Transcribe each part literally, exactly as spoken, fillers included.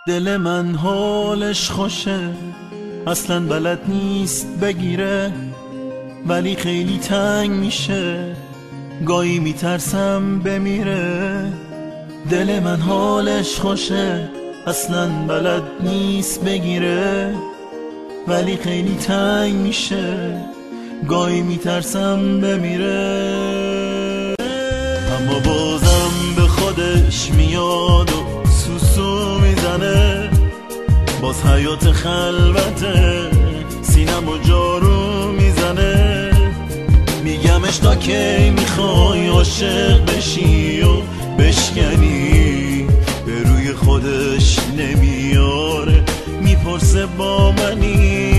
دل من حالش خوشه، اصلا بلد نیست بگیره، ولی خیلی تنگ میشه، گاهی میترسم بمیره. دل من حالش خوشه، اصلا بلد نیست بگیره، ولی خیلی تنگ میشه، گاهی میترسم بمیره. اما بازم به خودش میاد و سوسو میزنه، باز حیات خلوته سینم و جارو میزنه. میگمش تا کی میخوای عاشق بشی و بشکنی، به روی خودش نمیاره، میپرسه با منی.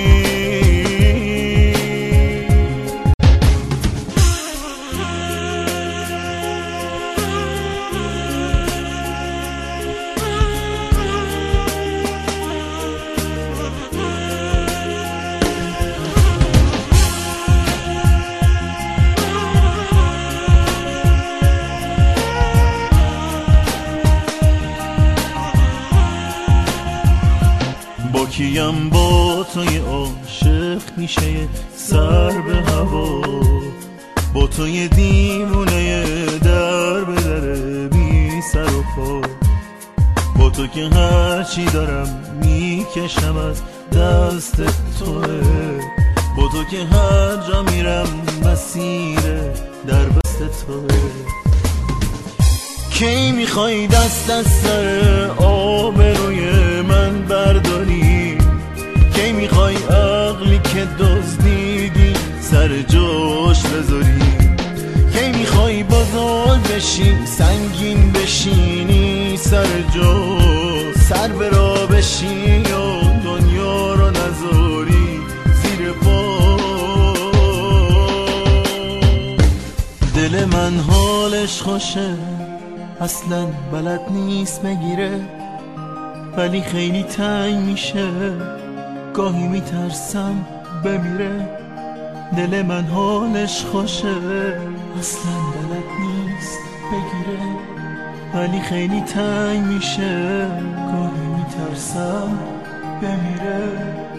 با کیم با توی عاشق میشه سر به هوا، با توی دیوونه در به در بی سر و پا، با تو که هرچی دارم میکشم از دست توه، با تو که هر جا میرم مسیر در بست توه. کی میخوای دست از سر آبروی من برداری؟ کی میخوای عقلی که دزدیدی سر جاش بذاری؟ کی میخوای بزرگ بشی سنگین بشینی سر جا، سر به راه بشی و دنیا رو نذاری زیر پا؟ دل من حالش خوشه، اصلا بلد نیست بگیره، ولی خیلی تنگ میشه، گاهی میترسم بمیره. دل من حالش خوشه، اصلا بلد نیست بگیره، ولی خیلی تنگ میشه، گاهی میترسم بمیره.